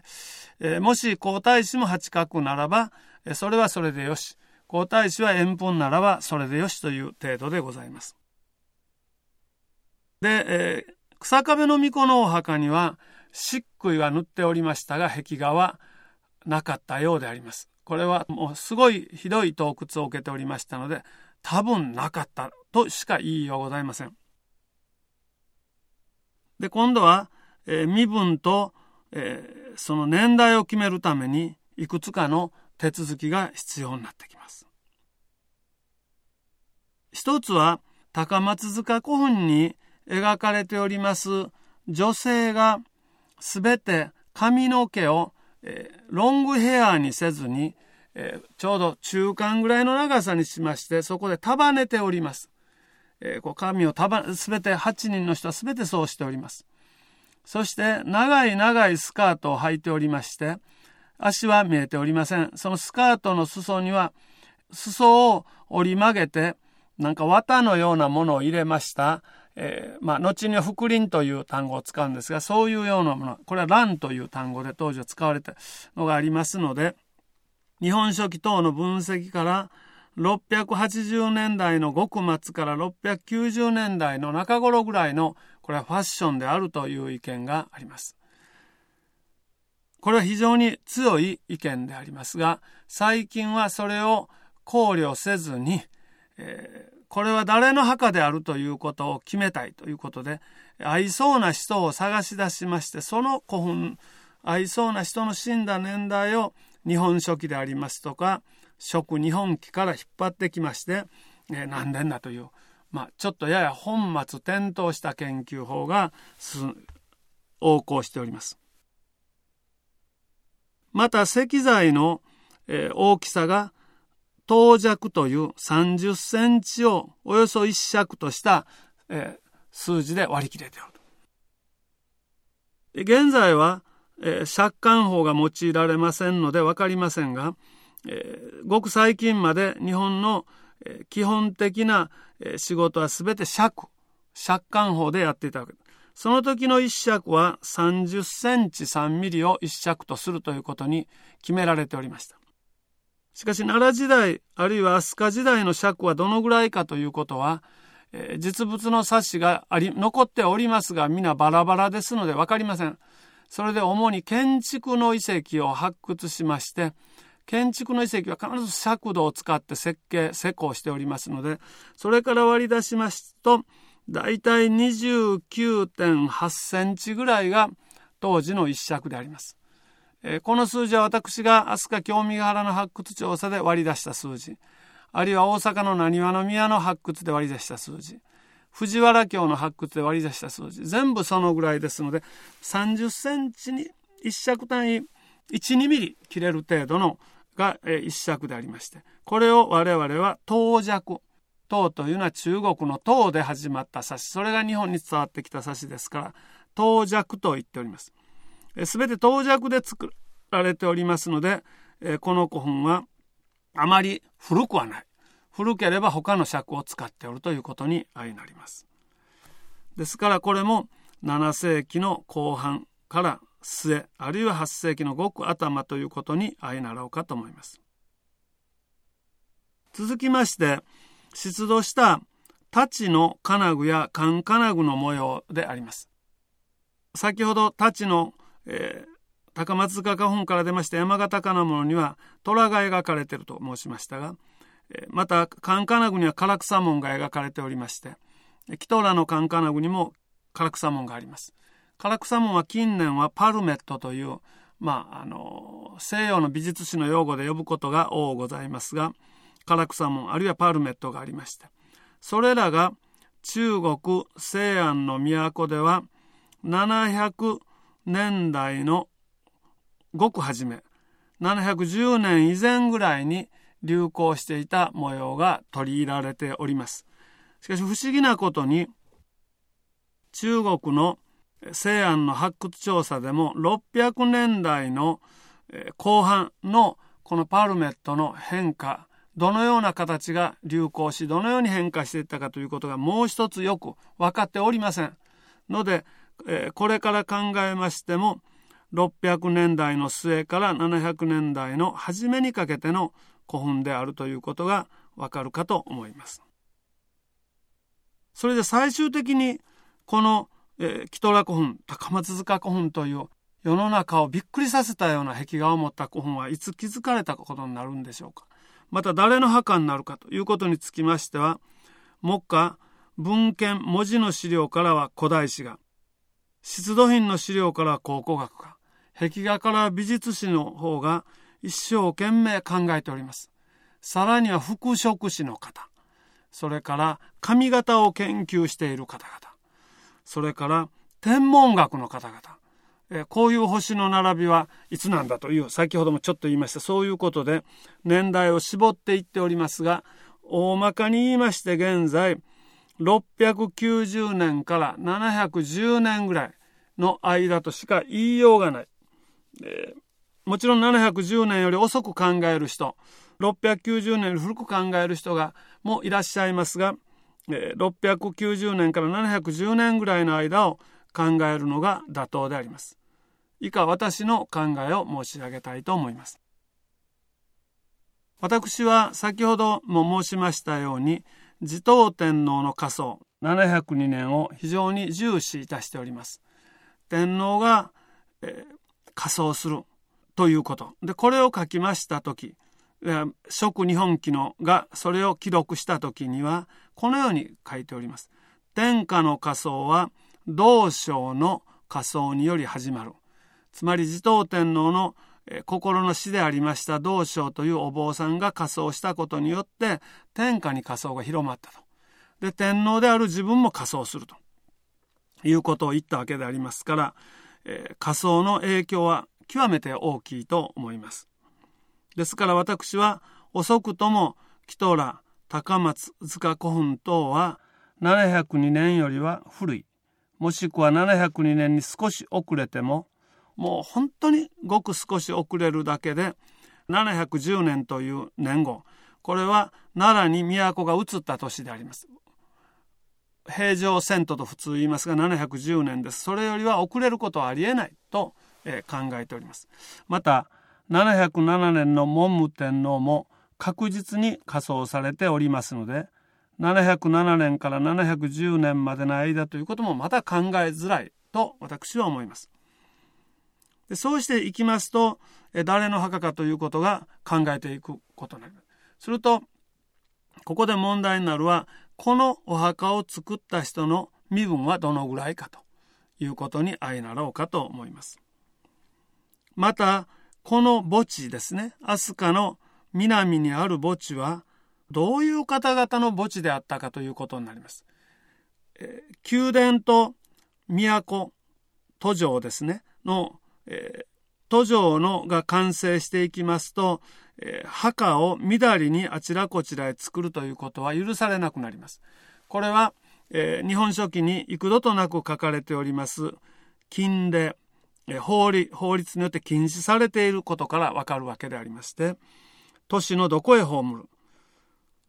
もし皇太子も八角ならば、それはそれでよし、皇太子は円墳ならばそれでよしという程度でございます。で、草壁の巫女のお墓には漆喰は塗っておりましたが、壁画はなかったようであります。これはもうすごいひどい盗掘を受けておりましたので、多分なかったとしか言いようございません。で、今度は、身分と、その年代を決めるためにいくつかの手続きが必要になってきます。一つは高松塚古墳に描かれております女性がすべて髪の毛をロングヘアにせずに、ちょうど中間ぐらいの長さにしまして、そこで束ねております。髪をすべて8人の人はすべてそうしております。そして長いスカートを履いておりまして、足は見えておりません。そのスカートの裾には裾を折り曲げてなんか綿のようなものを入れました。後には覆輪という単語を使うんですが、そういうようなもの、これは蘭という単語で当時は使われたのがありますので、日本書紀等の分析から680年代のごく末から690年代の中頃ぐらいのこれはファッションであるという意見があります。これは非常に強い意見でありますが、最近はそれを考慮せずに、これは誰の墓であるということを決めたいということで、合いそうな人を探し出しまして、その古墳、合いそうな人の死んだ年代を日本書紀でありますとか蜀日本紀から引っ張ってきまして、何年だという、ちょっとやや本末転倒した研究法が横行しております。また石材の、大きさが等尺という30センチをおよそ1尺とした、数字で割り切れておる。現在は、借款法が用いられませんので分かりませんが、ごく最近まで日本の、基本的な、仕事はすべて借款法でやっていたわけです。その時の1尺は30センチ3ミリを1尺とするということに決められておりました。しかし奈良時代あるいは飛鳥時代の尺はどのぐらいかということは、実物の冊子が残っておりますが皆バラバラですので分かりません。それで主に建築の遺跡を発掘しまして、建築の遺跡は必ず尺度を使って施工しておりますので、それから割り出しますとだいたい 29.8 センチぐらいが当時の一尺であります。この数字は私が飛鳥興味ヶ原の発掘調査で割り出した数字、あるいは大阪の浪速の宮の発掘で割り出した数字、藤原京の発掘で割り出した数字、全部そのぐらいですので、30センチに一尺単位 1,2 ミリ切れる程度のが一尺でありまして、これを我々は等尺、唐というのは中国の唐で始まった冊子、それが日本に伝わってきた冊子ですから等尺と言っております。すべて等尺で作られておりますので、この古墳はあまり古くはない。 古ければ他の尺を使っておるということに相なります。ですからこれも7世紀の後半から末、あるいは8世紀のごく頭ということに相なろうかと思います。続きまして、出土した太刀の金具や漢金具の模様であります。先ほど太刀の、高松塚花本から出ました山形金物には虎が描かれていると申しましたが、また漢金具には唐草文が描かれておりまして、キトラの漢金具にも唐草文があります。唐草文は近年はパルメットという、西洋の美術史の用語で呼ぶことが多ございますが、唐草文あるいはパルメットがありまして、それらが中国西安の都では700年代のごく初め、710年以前ぐらいに流行していた模様が取り入れられております。しかし不思議なことに、中国の西安の発掘調査でも600年代の後半のこのパルメットの変化、どのような形が流行し、どのように変化していったかということがもう一つよく分かっておりませんので、これから考えましても600年代の末から700年代の初めにかけての古墳であるということがわかるかと思います。それで最終的にこのキトラ古墳、高松塚古墳という世の中をびっくりさせたような壁画を持った古墳はいつ築かれたことになるんでしょうか。また誰の墓になるかということにつきましては、目下文献文字の資料からは古代史が、出土品の資料からは考古学が、壁画から美術史の方が一生懸命考えております。さらには服飾史の方、それから髪型を研究している方々、それから天文学の方々、こういう星の並びはいつなんだという、先ほどもちょっと言いました、そういうことで年代を絞っていっておりますが、大まかに言いまして現在690年から710年ぐらいの間としか言いようがない。もちろん710年より遅く考える人、690年より古く考える人がもいらっしゃいますが、690年から710年ぐらいの間を考えるのが妥当であります。以下私の考えを申し上げたいと思います。私は先ほども申しましたように、持統天皇の下葬702年を非常に重視いたしております。天皇が、下葬するということで、これを書きましたとき、蜀日本紀のがそれを記録したときにはこのように書いております。天下の下葬は道昭の下葬により始まる。つまり持統天皇の心の師でありました道昭というお坊さんが下葬したことによって天下に下葬が広まったと。で、天皇である自分も下葬するということを言ったわけでありますから、下葬の影響は極めて大きいと思います。ですから私は遅くともキトラ、高松塚古墳等は702年よりは古い、もしくは702年に少し遅れても、もう本当にごく少し遅れるだけで710年という年号、これは奈良に都が移った年であります。平城遷都と普通言いますが710年です。それよりは遅れることはありえないと、考えております。また707年の文武天皇も確実に下葬されておりますので、707年から710年までの間ということもまた考えづらいと私は思います。で、そうしていきますと、誰の墓かということが考えていくことになります。するとここで問題になるは、このお墓を作った人の身分はどのぐらいかということに相なろうかと思います。またこの墓地ですね、飛鳥の南にある墓地はどういう方々の墓地であったかということになります。宮殿と都、都城ですねの、都城のが完成していきますと、墓をみだりにあちらこちらへ作るということは許されなくなります。これは、日本書紀に幾度となく書かれております禁令、法律によって禁止されていることからわかるわけでありまして、都市のどこへ葬る、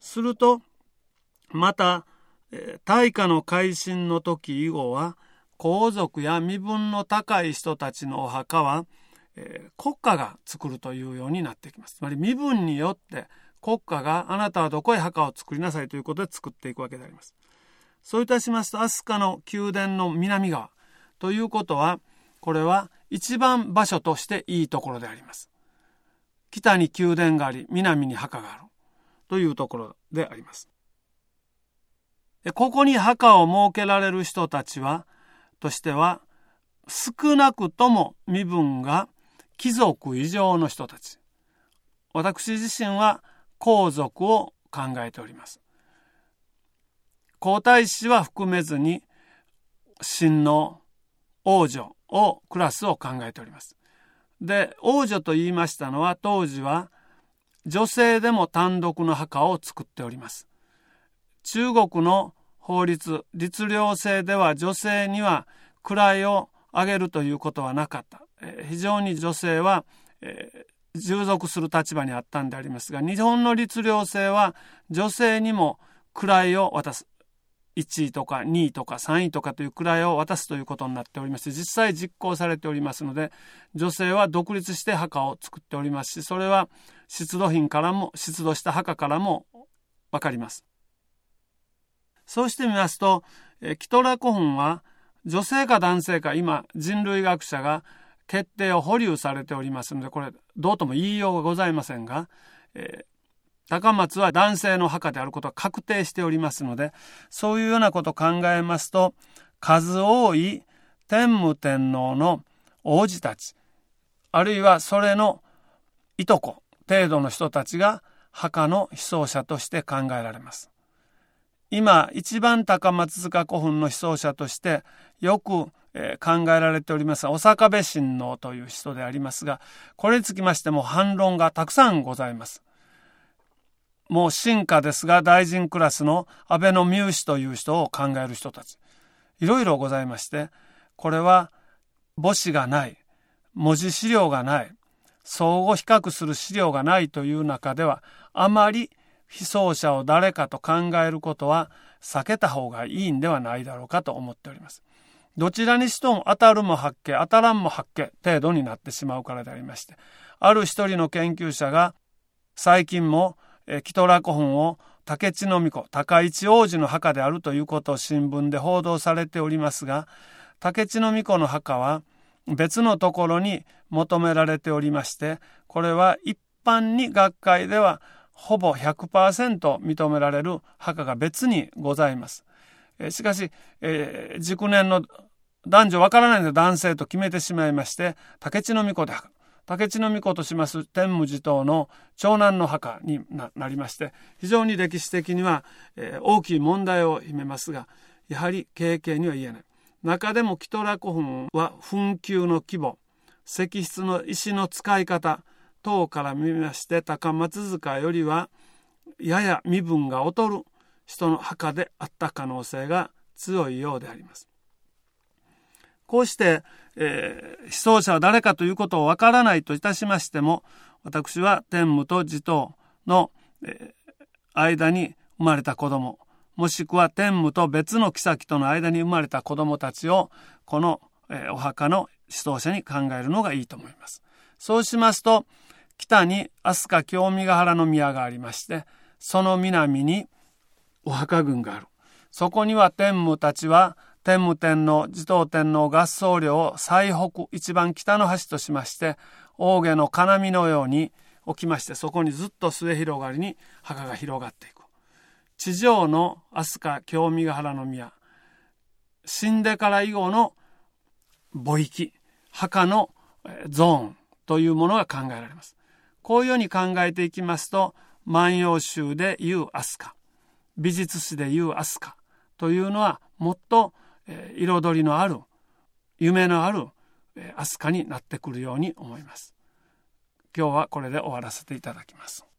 するとまた大化の改新の時以後は皇族や身分の高い人たちのお墓は、国家が作るというようになってきます。つまり身分によって国家があなたはどこへ墓を作りなさいということで作っていくわけであります。そういたしますと飛鳥の宮殿の南側ということは、これは一番場所としていいところであります。北に宮殿があり南に墓があるというところであります。ここに墓を設けられる人たちとしては少なくとも身分が貴族以上の人たち。私自身は皇族を考えております。皇太子は含めずに親王、王女クラスを考えております。で、王女と言いましたのは、当時は女性でも単独の墓を作っております。中国の法律、律令制では女性には位を上げるということはなかった。非常に女性は、従属する立場にあったんでありますが、日本の律令制は女性にも位を渡す。1位とか2位とか3位とかという位を渡すということになっておりまして、実際実行されておりますので、女性は独立して墓を作っておりますし、それは出土品からも出土した墓からもわかります。そうしてみますと、キトラ古墳は女性か男性か今人類学者が決定を保留されておりますので、これどうとも言いようがございませんが、高松は男性の墓であることは確定しておりますので、そういうようなことを考えますと、数多い天武天皇の王子たち、あるいはそれのいとこ程度の人たちが墓の被葬者として考えられます。今一番高松塚古墳の被葬者としてよく考えられておりますお坂部親王という人でありますが、これにつきましても反論がたくさんございます。もう臣下ですが大臣クラスの安倍の三氏という人を考える人たち、いろいろございまして、これは母子がない、文字資料がない、相互比較する資料がないという中では、あまり被葬者を誰かと考えることは避けた方がいいんではないだろうかと思っております。どちらにしても当たるも八卦当たらんも八卦程度になってしまうからでありまして、ある一人の研究者が最近もキトラ古墳を竹地の巫女、高市王子の墓であるということを新聞で報道されておりますが、竹地の巫女の墓は別のところに求められておりまして、これは一般に学会ではほぼ 100% 認められる墓が別にございます。しかし、熟年の男女わからないので男性と決めてしまいまして、竹地の巫女で墓、竹地の巫女とします天武寺等の長男の墓に なりまして、非常に歴史的には、大きい問題を秘めますが、やはり軽々には言えない。中でもキトラ古墳は墳丘の規模、石室の石の使い方等から見まして、高松塚よりはやや身分が劣る人の墓であった可能性が強いようであります。こうして、被葬者は誰かということをわからないといたしましても、私は天武と地頭の、間に生まれた子供、もしくは天武と別の妃との間に生まれた子供たちをこの、お墓の被葬者に考えるのがいいと思います。そうしますと、北に飛鳥京見ヶ原の宮がありまして、その南にお墓群がある。そこには天武たちは天武天皇、持統天皇合葬陵を最北、一番北の端としまして、扇の要のように置きまして、そこにずっと末広がりに墓が広がっていく。地上の飛鳥京見ヶ原の宮、死んでから以後の墓域、墓のゾーンというものが考えられます。こういうように考えていきますと、万葉集でいう飛鳥、美術史でいう飛鳥というのはもっと彩りのある、夢のある飛鳥になってくるように思います。今日はこれで終わらせていただきます。